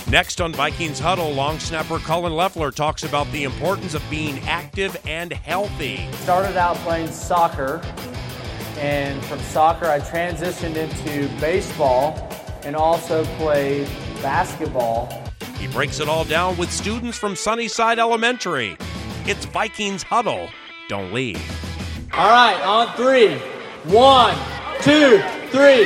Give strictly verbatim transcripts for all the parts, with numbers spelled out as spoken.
Next on Vikings Huddle, long snapper Cullen Loeffler talks about the importance of being active and healthy. Started out playing soccer, and from soccer I transitioned into baseball and also played basketball. He breaks it all down with students from Sunnyside Elementary. It's Vikings Huddle. Don't leave. All right, on three. One, two, three.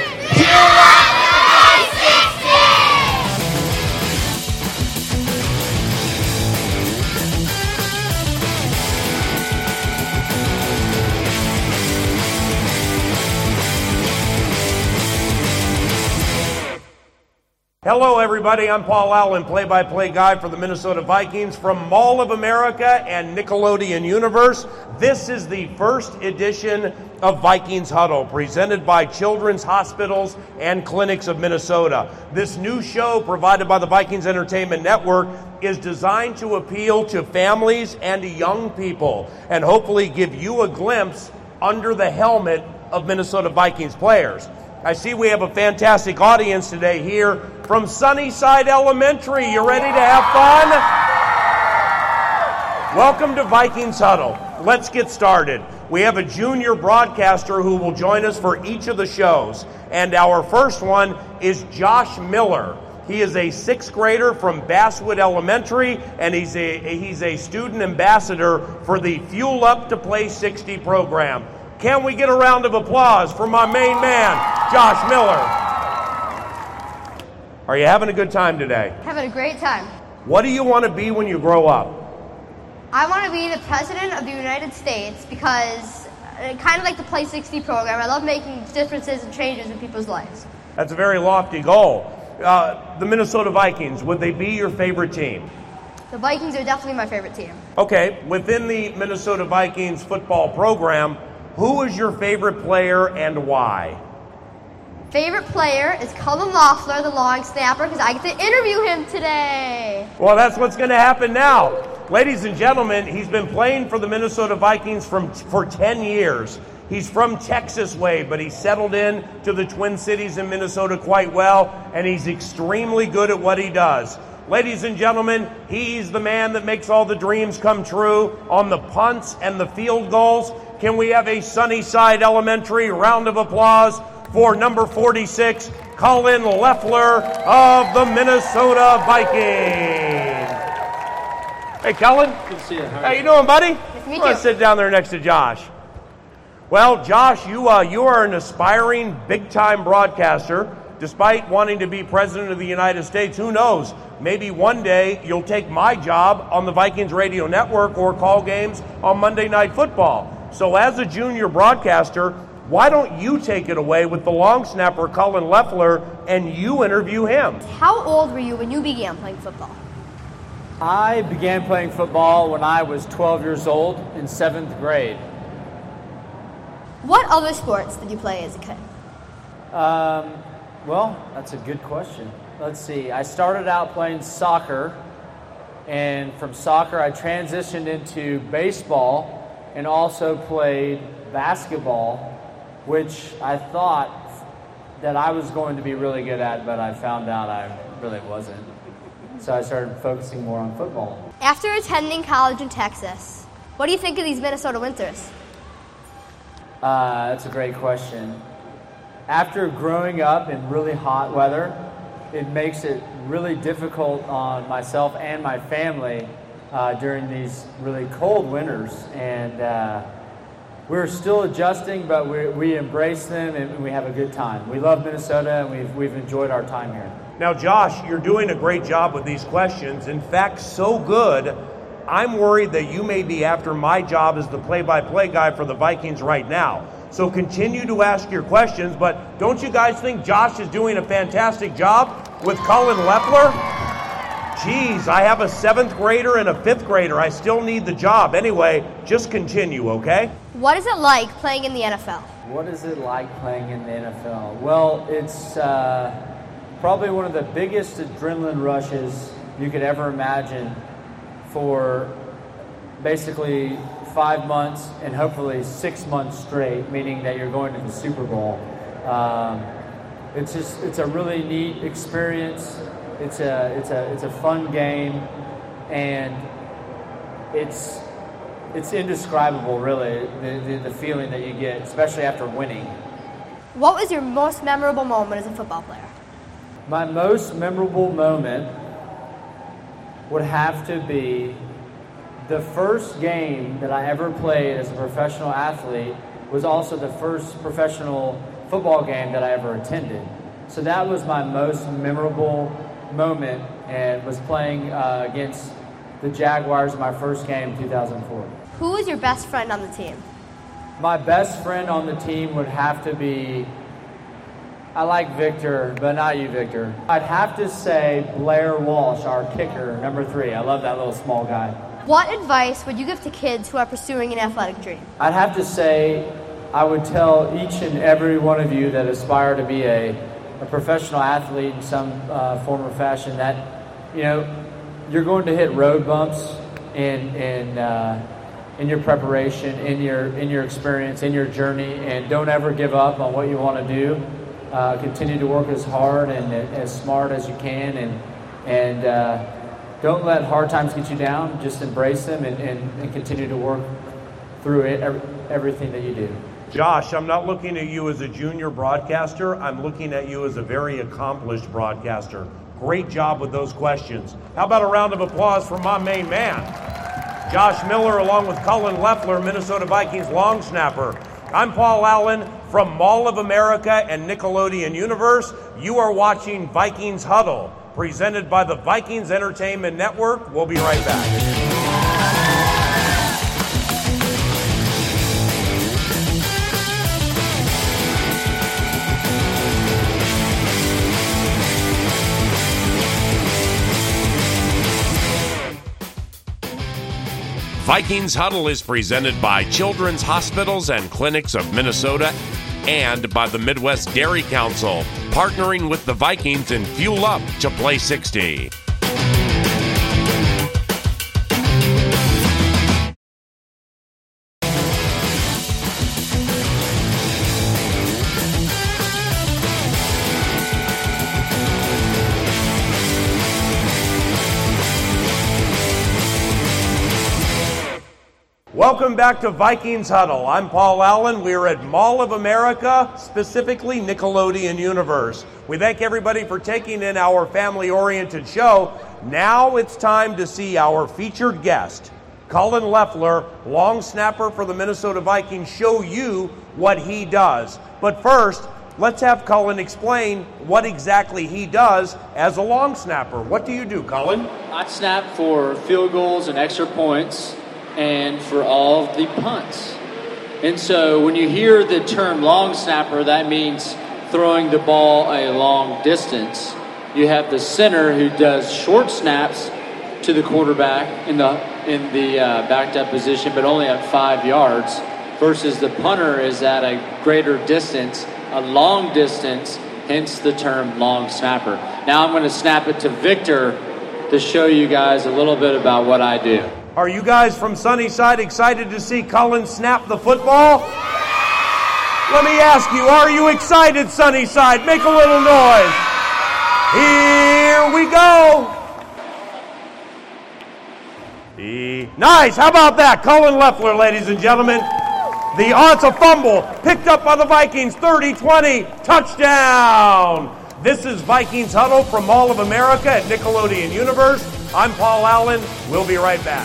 Hello, everybody. I'm Paul Allen, play-by-play guy for the Minnesota Vikings from Mall of America and Nickelodeon Universe. This is the first edition of Vikings Huddle, presented by Children's Hospitals and Clinics of Minnesota. This new show, provided by the Vikings Entertainment Network, is designed to appeal to families and to young people, and hopefully give you a glimpse under the helmet of Minnesota Vikings players. I see we have a fantastic audience today here from Sunnyside Elementary. You ready to have fun? Welcome to Vikings Huddle. Let's get started. We have a junior broadcaster who will join us for each of the shows. And our first one is Josh Miller. He is a sixth grader from Basswood Elementary, and he's a, he's a student ambassador for the Fuel Up to Play sixty program. Can we get a round of applause for my main man, Josh Miller? Are you having a good time today? Having a great time. What do you want to be when you grow up? I want to be the President of the United States because, uh, kind of like the Play sixty program, I love making differences and changes in people's lives. That's a very lofty goal. Uh, the Minnesota Vikings, would they be your favorite team? The Vikings are definitely my favorite team. Okay, within the Minnesota Vikings football program, who is your favorite player and why? Favorite player is Cullen Loeffler, the long snapper, because I get to interview him today. Well, that's what's going to happen now. Ladies and gentlemen, he's been playing for the Minnesota Vikings from, for ten years. He's from Texas way, but he's settled in to the Twin Cities in Minnesota quite well, and he's extremely good at what he does. Ladies and gentlemen, he's the man that makes all the dreams come true on the punts and the field goals. Can we have a Sunnyside Elementary round of applause for number forty-six, Cullen Loeffler of the Minnesota Vikings? Hey, Cullen. Good to see you. How, How you doing, buddy? Nice to meet you. Want to sit down there next to Josh? Well, Josh, you uh, you are an aspiring big-time broadcaster. Despite wanting to be President of the United States, who knows? Maybe one day you'll take my job on the Vikings Radio Network or call games on Monday Night Football. So as a junior broadcaster, why don't you take it away with the long snapper Cullen Loeffler and you interview him? How old were you when you began playing football? I began playing football when I was twelve years old in seventh grade. What other sports did you play as a kid? Um, well, that's a good question. Let's see. I started out playing soccer, and from soccer I transitioned into baseball and also played basketball, which I thought that I was going to be really good at, but I found out I really wasn't. So I started focusing more on football. After attending college in Texas, what do you think of these Minnesota winters? Uh, that's a great question. After growing up in really hot weather, it makes it really difficult on myself and my family uh, during these really cold winters. And uh, we're still adjusting, but we, we embrace them and we have a good time. We love Minnesota and we've, we've enjoyed our time here. Now, Josh, you're doing a great job with these questions. In fact, so good, I'm worried that you may be after my job as the play-by-play guy for the Vikings right now. So continue to ask your questions, but don't you guys think Josh is doing a fantastic job with Cullen Loeffler? Geez, I have a seventh grader and a fifth grader. I still need the job. Anyway, just continue, okay? What is it like playing in the N F L? What is it like playing in the N F L? Well, it's uh, probably one of the biggest adrenaline rushes you could ever imagine for basically five months and hopefully six months straight, meaning that you're going to the Super Bowl. Um, it's just, it's a really neat experience. It's a it's a it's a fun game, and it's it's indescribable, really, the, the the feeling that you get, especially after winning. What was your most memorable moment as a football player? My most memorable moment would have to be the first game that I ever played as a professional athlete. Was also the first professional football game that I ever attended. So that was my most memorable moment, and was playing uh, against the Jaguars in my first game in two thousand four. Who was your best friend on the team? My best friend on the team would have to be, I like Victor, but not you, Victor. I'd have to say Blair Walsh, our kicker, number three. I love that little small guy. What advice would you give to kids who are pursuing an athletic dream? I'd have to say I would tell each and every one of you that aspire to be a, a professional athlete in some uh, form or fashion that, you know, you're going to hit road bumps in in uh, in your preparation, in your in your experience, in your journey, and don't ever give up on what you want to do. Uh, continue to work as hard and as smart as you can, and and uh, don't let hard times get you down. Just embrace them and, and, and continue to work through it, every, everything that you do. Josh, I'm not looking at you as a junior broadcaster. I'm looking at you as a very accomplished broadcaster. Great job with those questions. How about a round of applause for my main man? Josh Miller, along with Cullen Leffler, Minnesota Vikings long snapper. I'm Paul Allen from Mall of America and Nickelodeon Universe. You are watching Vikings Huddle, presented by the Vikings Entertainment Network. We'll be right back. Vikings Huddle is presented by Children's Hospitals and Clinics of Minnesota and by the Midwest Dairy Council, partnering with the Vikings in Fuel Up to Play sixty. Welcome back to Vikings Huddle. I'm Paul Allen. We're at Mall of America, specifically Nickelodeon Universe. We thank everybody for taking in our family-oriented show. Now it's time to see our featured guest, Cullen Leffler, long snapper for the Minnesota Vikings, show you what he does. But first, let's have Cullen explain what exactly he does as a long snapper. What do you do, Cullen? I snap for field goals and extra points, and for all of the punts. And so when you hear the term long snapper, that means throwing the ball a long distance. You have the center who does short snaps to the quarterback in the in the uh, backed up position, but only at five yards, versus the punter is at a greater distance, a long distance, hence the term long snapper. Now I'm going to snap it to Victor to show you guys a little bit about what I do. Are you guys from Sunnyside excited to see Cullen snap the football? Let me ask you, are you excited, Sunnyside? Make a little noise. Here we go. E- nice. How about that? Cullen Leffler, ladies and gentlemen. The oh, it's a fumble. Picked up by the Vikings. thirty twenty. Touchdown. This is Vikings Huddle from Mall of America at Nickelodeon Universe. I'm Paul Allen. We'll be right back.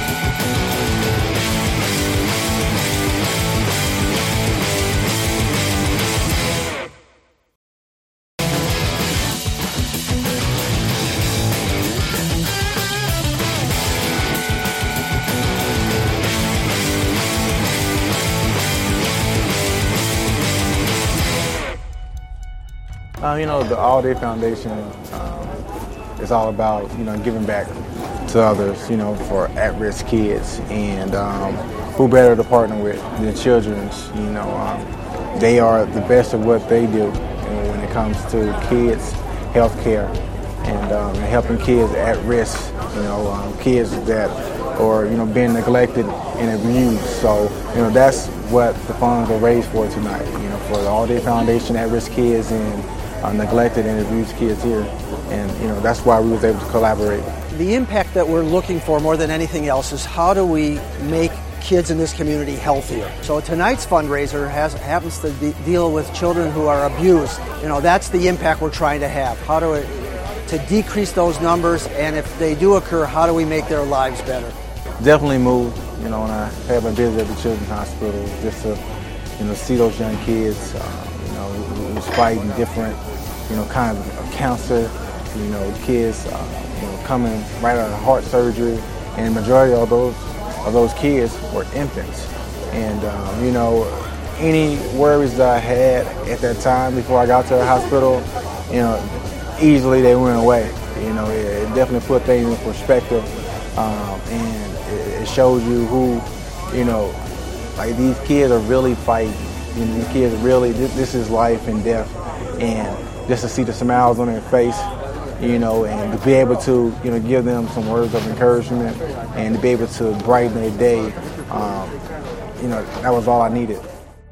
Uh, you know, the All Day Foundation um, is all about, you know, giving back to others, you know, for at-risk kids. And um, who better to partner with than children's, you know. Um, they are the best of what they do when it comes to kids' health care and, um, and helping kids at risk, you know, um, kids that are, you know, being neglected and abused. So, you know, that's what the funds are raised for tonight, you know, for the All Day Foundation, at-risk kids, and uh, neglected and abused kids here. And, you know, that's why we was able to collaborate. The impact that we're looking for more than anything else is how do we make kids in this community healthier. So tonight's fundraiser has happens to de- deal with children who are abused. You know, that's the impact we're trying to have. How do we, to decrease those numbers, and if they do occur, how do we make their lives better? Definitely moved, you know, when I have a visit at the Children's Hospital, just to, you know, see those young kids, uh, you know, who was fighting different, you know, kind of cancer, you know, kids, uh, you know, coming right out of heart surgery, and the majority of those of those kids were infants. And, um, you know, any worries that I had at that time before I got to the hospital, you know, easily they went away. You know, it, it definitely put things in perspective, um, and it, it shows you who, you know, like these kids are really fighting. You know, these kids really, this, this is life and death. And just to see the smiles on their face, you know, and to be able to, you know, give them some words of encouragement and to be able to brighten their day, um, you know, that was all I needed.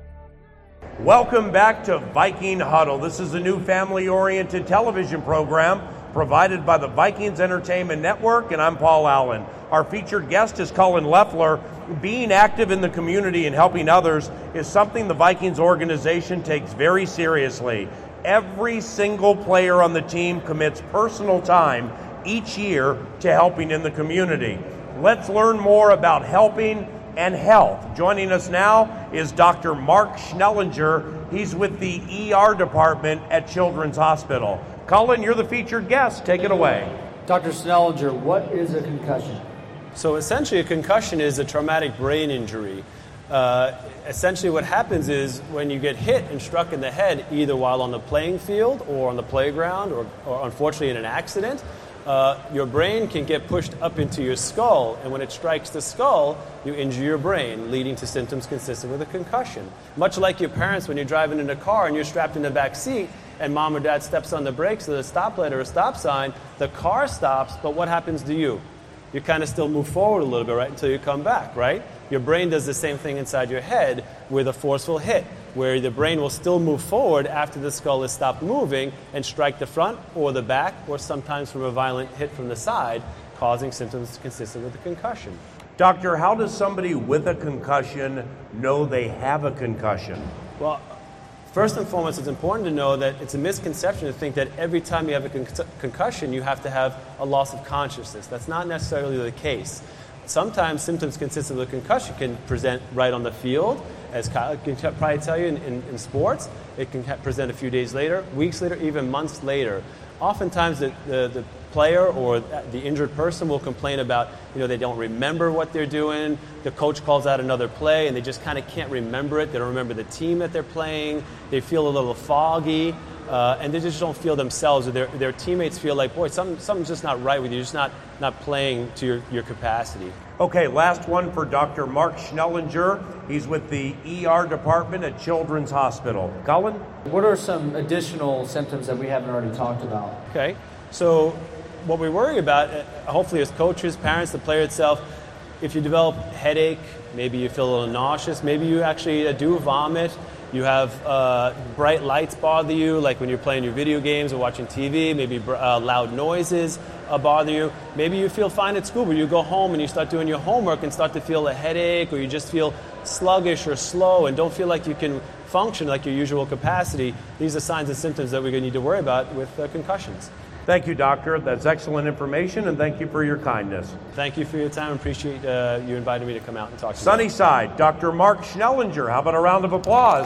Welcome back to Viking Huddle. This is a new family-oriented television program provided by the Vikings Entertainment Network, and I'm Paul Allen. Our featured guest is Cullen Loeffler. Being active in the community and helping others is something the Vikings organization takes very seriously. Every single player on the team commits personal time each year to helping in the community. Let's learn more about helping and health. Joining us now is Doctor Mark Schnellinger. He's with the E R department at Children's Hospital. Cullen, you're the featured guest. Take it away. Doctor Schnellinger, what is a concussion? So essentially a concussion is a traumatic brain injury. Uh, essentially what happens is when you get hit and struck in the head, either while on the playing field or on the playground or, or unfortunately in an accident, uh, your brain can get pushed up into your skull, and when it strikes the skull, you injure your brain, leading to symptoms consistent with a concussion. Much like your parents when you're driving in a car and you're strapped in the back seat and mom or dad steps on the brakes or the stoplight or a stop sign, the car stops, but what happens to you? You kind of still move forward a little bit, right, until you come back, right? Your brain does the same thing inside your head with a forceful hit, where the brain will still move forward after the skull has stopped moving and strike the front or the back, or sometimes from a violent hit from the side, causing symptoms consistent with a concussion. Doctor, how does somebody with a concussion know they have a concussion? Well, first and foremost, it's important to know that it's a misconception to think that every time you have a con- concussion, you have to have a loss of consciousness. That's not necessarily the case. Sometimes symptoms consistent with a concussion can present right on the field, as Kyle can probably tell you in, in, in sports. It can present a few days later, weeks later, even months later. Oftentimes the, the, the player or the injured person will complain about, you know, they don't remember what they're doing. The coach calls out another play and they just kind of can't remember it. They don't remember the team that they're playing. They feel a little foggy, uh, and they just don't feel themselves. Or their, their teammates feel like, boy, something, something's just not right with you. You're just not, not playing to your, your capacity. Okay, last one for Doctor Mark Schnellinger. He's with the E R department at Children's Hospital. Cullen? What are some additional symptoms that we haven't already talked about? Okay, so what we worry about, hopefully as coaches, parents, the player itself, if you develop headache, maybe you feel a little nauseous, maybe you actually uh, do vomit, you have uh, bright lights bother you, like when you're playing your video games or watching T V, maybe uh, loud noises uh, bother you. Maybe you feel fine at school, but you go home and you start doing your homework and start to feel a headache, or you just feel sluggish or slow and don't feel like you can function like your usual capacity. These are signs and symptoms that we're going to need to worry about with uh, concussions. Thank you, Doctor. That's excellent information, and thank you for your kindness. Thank you for your time. I appreciate uh, you inviting me to come out and talk to you. Sunnyside, Doctor Mark Schnellinger. How about a round of applause?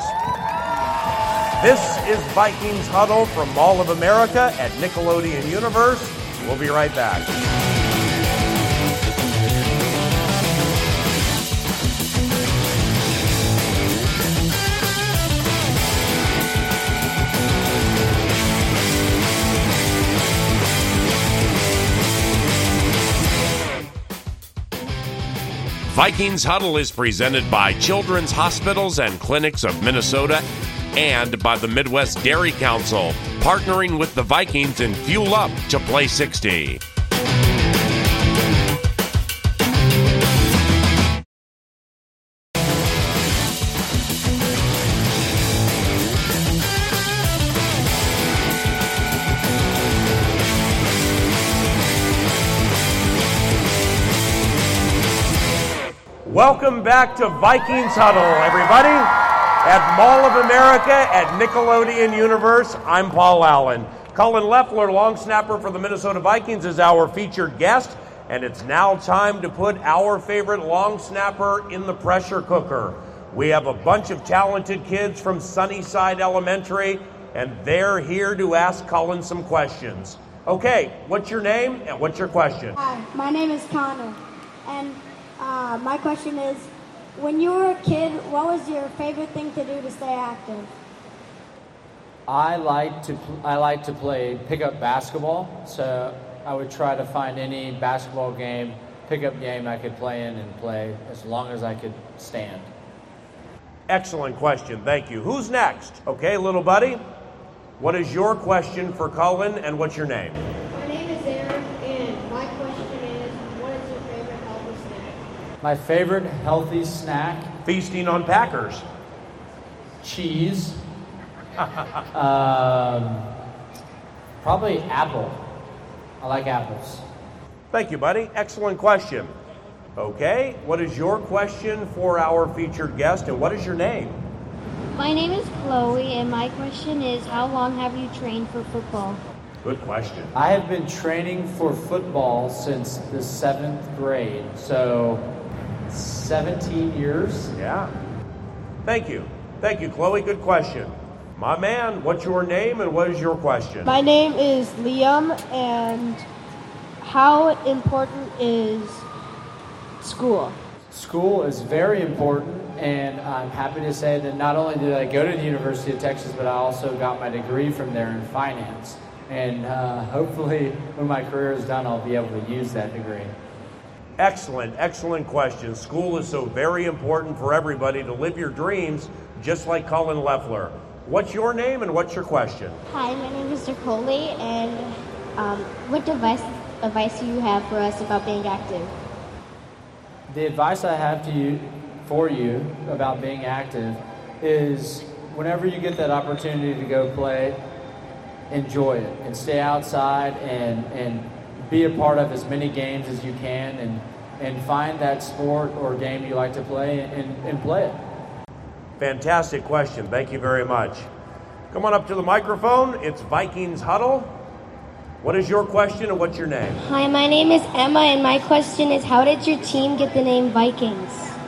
This is Vikings Huddle from Mall of America at Nickelodeon Universe. We'll be right back. Vikings Huddle is presented by Children's Hospitals and Clinics of Minnesota and by the Midwest Dairy Council, partnering with the Vikings in Fuel Up to Play sixty. Welcome back to Vikings Huddle, everybody. At Mall of America at Nickelodeon Universe, I'm Paul Allen. Cullen Loeffler, long snapper for the Minnesota Vikings, is our featured guest, and it's now time to put our favorite long snapper in the pressure cooker. We have a bunch of talented kids from Sunnyside Elementary, and they're here to ask Cullen some questions. Okay, what's your name and what's your question? Hi, my name is Connor, and uh, my question is, when you were a kid, what was your favorite thing to do to stay active? I like to I like to play pickup basketball, so I would try to find any basketball game, pickup game I could play in and play as long as I could stand. Excellent question, thank you. Who's next? Okay, little buddy, what is your question for Cullen and what's your name? My name is Aaron, and my question is, what is your favorite healthy snack? My favorite healthy snack? Feasting on Packers. Cheese. um, probably apple. I like apples. Thank you, buddy. Excellent question. Okay, what is your question for our featured guest, and what is your name? My name is Chloe, and my question is, how long have you trained for football? Good question. I have been training for football since the seventh grade, so seventeen years. Yeah. Thank you. Thank you, Chloe. Good question. My man, what's your name and what is your question? My name is Liam, and how important is school? School is very important, and I'm happy to say that not only did I go to the University of Texas, but I also got my degree from there in finance. And uh, hopefully, when my career is done, I'll be able to use that degree. Excellent, excellent question. School is so very important for everybody to live your dreams, just like Cullen Loeffler. What's your name and what's your question? Hi, my name is Nicole, and um, what advice, advice do you have for us about being active? The advice I have to you, for you about being active is whenever you get that opportunity to go play, enjoy it and stay outside and, and be a part of as many games as you can and, and find that sport or game you like to play and, and play it. Fantastic question. Thank you very much. Come on up to the microphone. It's Vikings Huddle. What is your question and what's your name? Hi, my name is Emma, and my question is, how did your team get the name Vikings?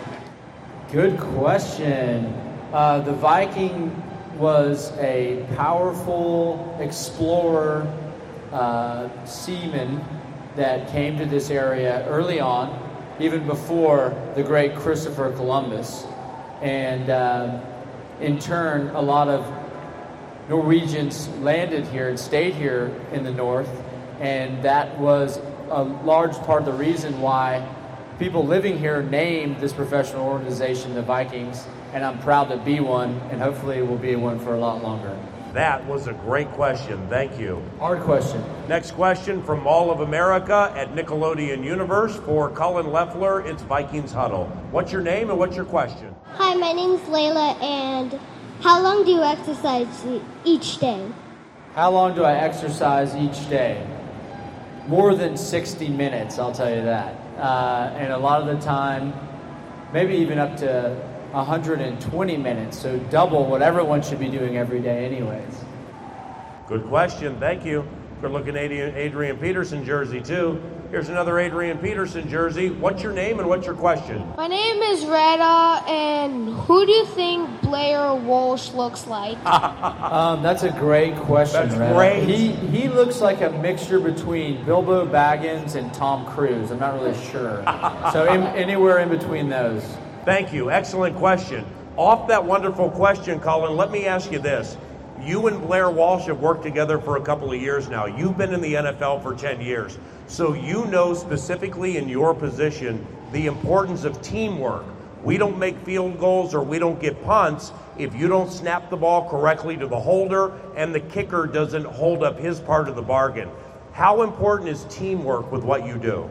Good question. Uh, the Viking was a powerful explorer, uh, seaman that came to this area early on, even before the great Christopher Columbus. And uh, in turn, a lot of Norwegians landed here and stayed here in the north, and that was a large part of the reason why people living here named this professional organization the Vikings, and I'm proud to be one, and hopefully it will be one for a lot longer. That was a great question. Thank you. Hard question. Next question from Mall of America at Nickelodeon Universe for Cullen Loeffler. It's Vikings Huddle. What's your name and what's your question? Hi, my name is Layla, and how long do you exercise each day? How long do I exercise each day? More than sixty minutes, I'll tell you that. Uh, and a lot of the time, maybe even up to one hundred twenty minutes, so double what everyone should be doing every day anyways. Good question. Thank you. Good looking Adrian, Adrian Peterson jersey, too. Here's another Adrian Peterson jersey. What's your name and what's your question? My name is Retta, and who do you think Blair Walsh looks like? um, that's a great question, That's Retta. great. He, he looks like a mixture between Bilbo Baggins and Tom Cruise. I'm not really sure. So in, anywhere in between those. Thank you. Excellent question. Off that wonderful question, Cullen, let me ask you this. You and Blair Walsh have worked together for a couple of years now. You've been in the N F L for ten years. So you know specifically in your position the importance of teamwork. We don't make field goals or we don't get punts if you don't snap the ball correctly to the holder and the kicker doesn't hold up his part of the bargain. How important is teamwork with what you do?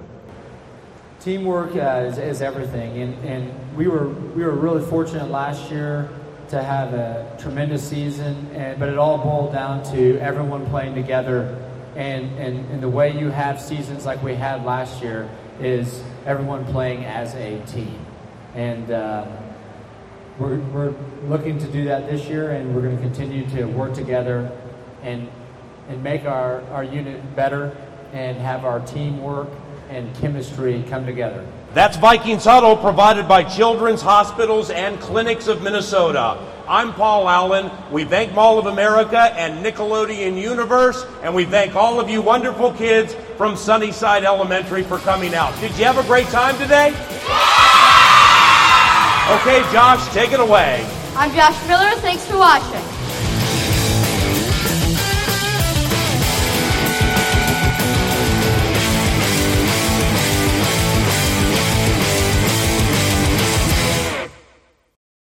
Teamwork uh, is, is everything, and, and we were we were really fortunate last year to have a tremendous season, and, but it all boiled down to everyone playing together, and, and, and the way you have seasons like we had last year is everyone playing as a team. And uh, we're, we're looking to do that this year, and we're going to continue to work together and and make our, our unit better and have our teamwork and chemistry come together. That's Vikings Huddle, provided by Children's Hospitals and Clinics of Minnesota. I'm Paul Allen. We thank Mall of America and Nickelodeon Universe, and we thank all of you wonderful kids from Sunnyside Elementary for coming out. Did you have a great time today? Okay, Josh, take it away. I'm Josh Miller. Thanks for watching.